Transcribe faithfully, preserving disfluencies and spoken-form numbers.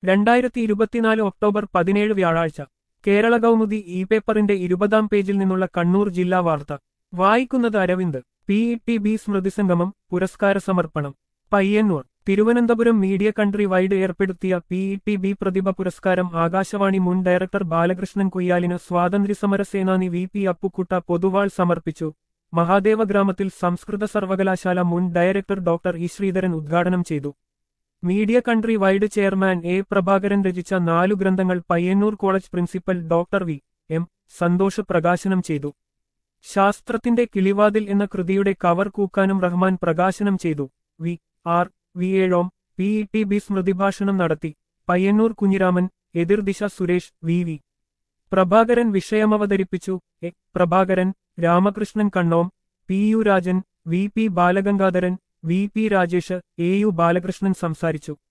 രണ്ടായിരത്തി ഇരുപത്തിനാല് ഒക്ടോബർ പതിനേഴ് വ്യാഴാഴ്ച കേരള കൗമുദി ഇ പേപ്പറിന്റെ ഇരുപതാം പേജിൽ നിന്നുള്ള കണ്ണൂർ ജില്ലാ വാർത്ത വായിക്കുന്നത് Aravind. P E T B സ്മൃതിസംഗമം പുരസ്കാര സമർപ്പണം. Payyanur. Thiruvananthapuram media country wide ഏർപ്പെടുത്തിയ പി ഇ ടി ബി പ്രതിഭ പുരസ്കാരം ആകാശവാണി മുൻ ഡയറക്ടർ ബാലകൃഷ്ണൻ കുയ്യാലിന് സ്വാതന്ത്ര്യസമര സേനാനി വി പി അപ്പുക്കുട്ട പൊതുവാൾ സമർപ്പിച്ചു. മഹാദേവ ഗ്രാമത്തിൽ സംസ്കൃത സർവകലാശാല മുൻ ഡയറക്ടർ ഡോക്ടർ ഇ ശ്രീധരൻ ഉദ്ഘാടനം ചെയ്തു. Media country wide chairman A Prabhakaran രചിച്ച നാലു ഗ്രന്ഥങ്ങൾ Payyanur college principal doctor V M Santhosh പ്രകാശനം ചെയ്തു. ശാസ്ത്രത്തിന്റെ കിളിവാതിൽ എന്ന കൃതിയുടെ കവർ കൂക്കാനും റഹ്മാൻ പ്രകാശനം ചെയ്തു. V R V Ezhom P E T B സ്മൃതിഭാഷണം നടത്തി. പയ്യന്നൂർ കുഞ്ഞിരാമൻ, എതിർദിശ സുരേഷ്, വി വി പ്രഭാകരൻ വിഷയമവതരിപ്പിച്ചു. A Prabhakaran, Ramakrishnan Kannom, P U Rajan, V P Balagangadharan, V P Rajesh, A U Balakrishnan സംസാരിച്ചു.